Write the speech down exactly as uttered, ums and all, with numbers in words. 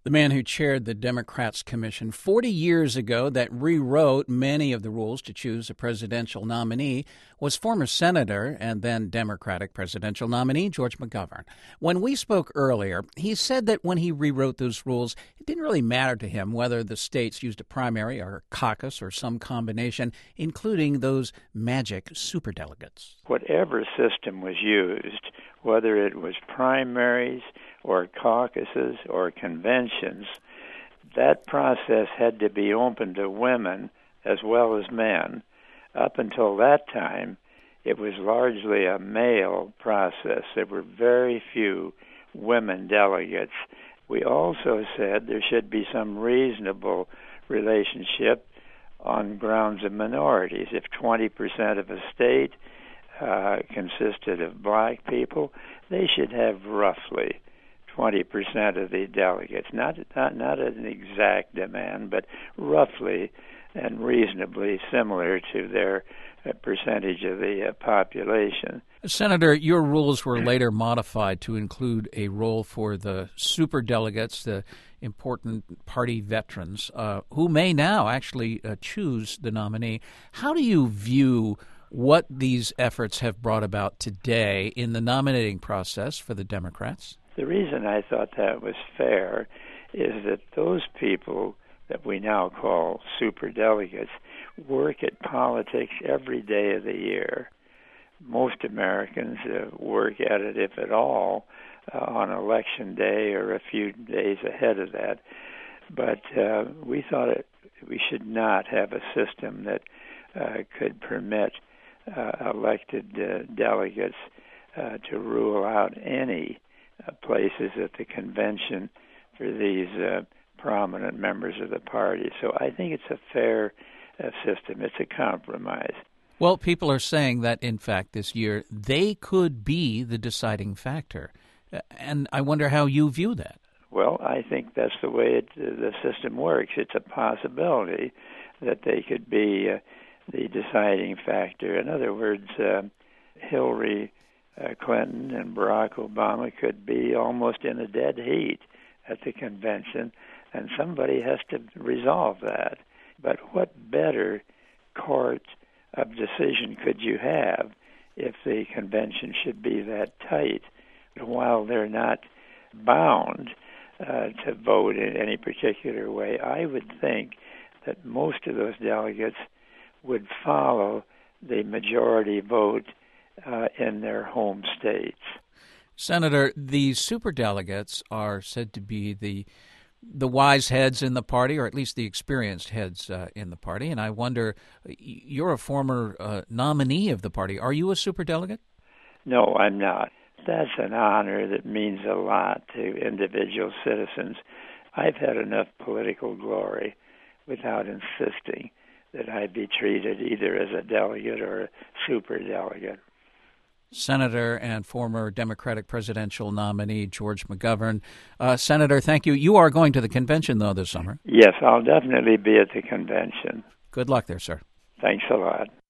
The man who chaired the Democrats Commission forty years ago that rewrote many of the rules to choose a presidential nominee was former Senator and then Democratic presidential nominee George McGovern. When we spoke earlier, he said that when he rewrote those rules, it didn't really matter to him whether the states used a primary or a caucus or some combination, including those magic superdelegates. Whatever system was used, whether it was primaries or caucuses or conventions, that process had to be open to women as well as men. Up until that time, it was largely a male process. There were very few women delegates. We also said there should be some reasonable relationship on grounds of minorities. If twenty percent of a state uh, consisted of black people, they should have roughly twenty percent of the delegates, not, not not an exact demand, but roughly and reasonably similar to their uh, percentage of the uh, population. Senator, your rules were later modified to include a role for the superdelegates, the important party veterans, uh, who may now actually uh, choose the nominee. How do you view what these efforts have brought about today in the nominating process for the Democrats? The reason I thought that was fair is that those people that we now call superdelegates work at politics every day of the year. Most Americans uh, work at it, if at all, uh, on election day or a few days ahead of that. But uh, we thought it, we should not have a system that uh, could permit uh, elected uh, delegates uh, to rule out any Uh, places at the convention for these uh, prominent members of the party. So I think it's a fair uh, system. It's a compromise. Well, people are saying that, in fact, this year, they could be the deciding factor. And I wonder how you view that. Well, I think that's the way it, uh, the system works. It's a possibility that they could be uh, the deciding factor. In other words, uh, Hillary Uh, Clinton and Barack Obama could be almost in a dead heat at the convention, and somebody has to resolve that. But what better court of decision could you have if the convention should be that tight? While they're not bound uh, to vote in any particular way, I would think that most of those delegates would follow the majority vote Uh, in their home states. Senator, the superdelegates are said to be the the wise heads in the party, or at least the experienced heads uh, in the party. And I wonder, you're a former uh, nominee of the party. Are you a superdelegate? No, I'm not. That's an honor that means a lot to individual citizens. I've had enough political glory without insisting that I be treated either as a delegate or a superdelegate. Senator and former Democratic presidential nominee George McGovern. Uh, Senator, thank you. You are going to the convention, though, this summer. Yes, I'll definitely be at the convention. Good luck there, sir. Thanks a lot.